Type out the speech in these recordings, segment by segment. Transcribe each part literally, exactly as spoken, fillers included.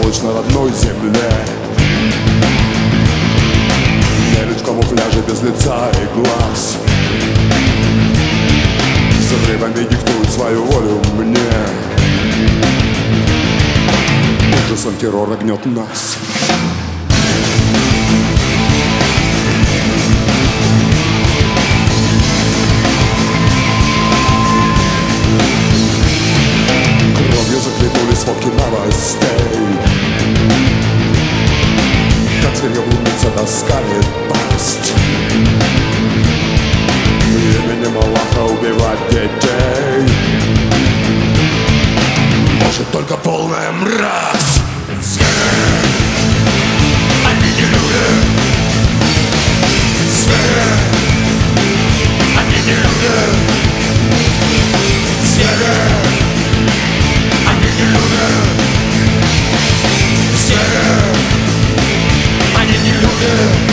сволочь на родной земле. Верить в камуфляже без лица и глаз, с отрывами диктует свою волю мне. Ужасом террора гнет нас. Кровью захлебнули сводки новостей, как зверье глумится, таскает пасть. Именем Аллаха убивать детей может только полная мразь. Звери, они не люди. Звери, они не люди. Звери, они не люди. Звери, они не люди.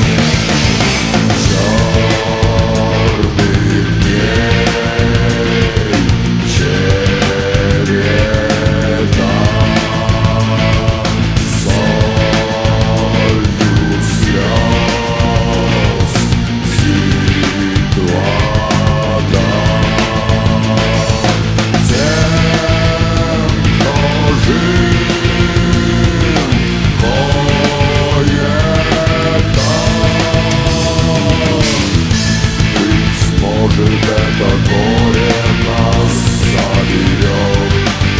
Это горе нас заберет.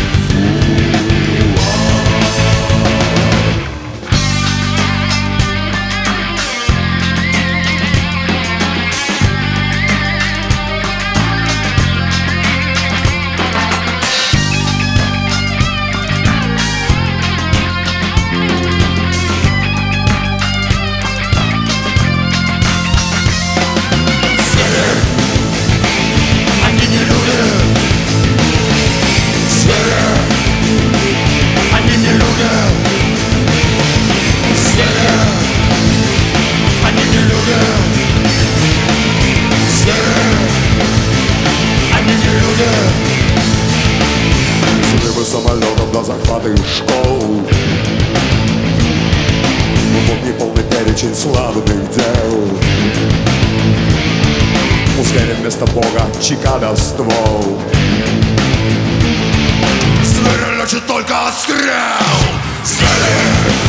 Взрывы самолетов до захвата школ, вот неполный перечень славных дел. У зверя вместо Бога чекада ствол. Зверя лечит только отстрел. Звери,